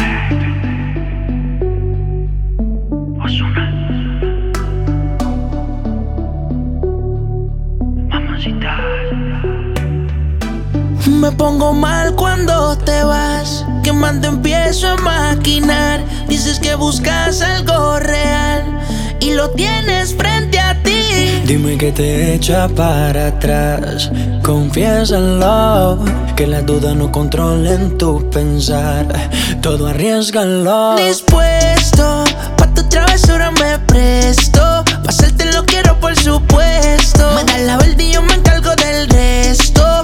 Ozuna. Mamacita. Me pongo mal cuando te vas, quemando empiezo a maquinar. Dices que buscas algo real y lo tienes frente a ti. Dime que te echa para atrás, confiésalo, que las dudas no controlen tu pensar, todo arriésgalo. Dispuesto, pa' tu travesura me presto, pa' hacerte lo quiero por supuesto. Me das la verde y yo me encargo del resto.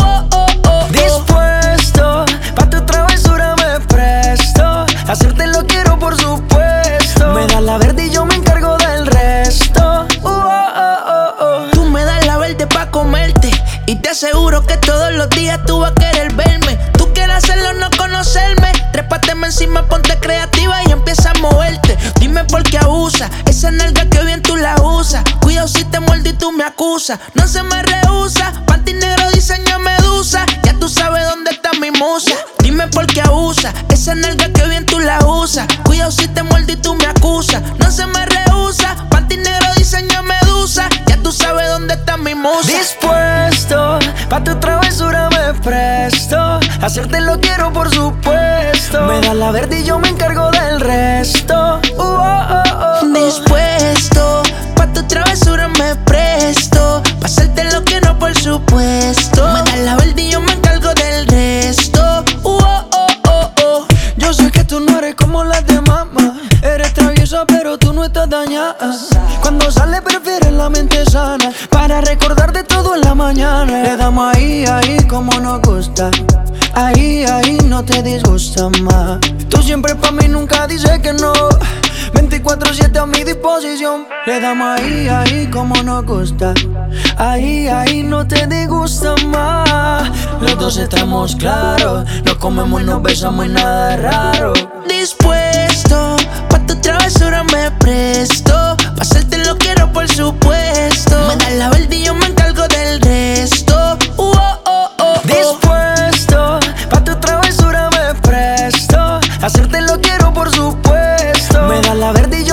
Dispuesto, pa' tu travesura me presto, hacerte lo quiero por supuesto. Me das la verde y yo me encargo del resto. Tú me das la verde pa' comerte y te aseguro que todos los días tú vas a querer verme. Tú quieres hacerlo, no conocerme. Trépateme encima, ponte creativa y empieza a moverte. Dime por qué abusa, esa nalga que bien tú la usas. Cuidado si te muerdo y tú me acusas. No se me rehúsa, panty negro diseño medusa. Ya tú sabes dónde está mi musa. Dime por qué abusa, esa nalga que bien tú la usas. Cuidado si te muerdo y tú me acusas. No se me rehúsa, panty negro diseño medusa. Ya tú sabes dónde está mi musa. Dispuesto, pa' tu travesura me presto, hacerte lo quiero por supuesto. Me das la verde y yo me encargo del resto. Dispuesto, pa' tu travesura me presto, pa' hacerte lo que no por supuesto. Me das la verde y yo me encargo del resto. Yo sé que tú no eres como las demás, eres traviesa pero tú no estás dañada. Cuando sale prefieres la mente sana, para recordar de todo en la mañana. Le damos ahí, ahí como nos gusta, ahí, ahí no te disgusta más. Tú siempre pa' mí, nunca dices que no, 24/7 a mi disposición. Le damos ahí, ahí como nos gusta, ahí, ahí no te disgusta más. Los dos estamos claros, nos comemos y nos besamos y nada es raro. Dispuesto, pa' tu travesura me presto, pa' hacerte lo quiero por supuesto. Me das la verde y yo me encargo del resto. Dispuesto, pa' tu travesura me presto, hacerte lo quiero por supuesto. Me das la verde y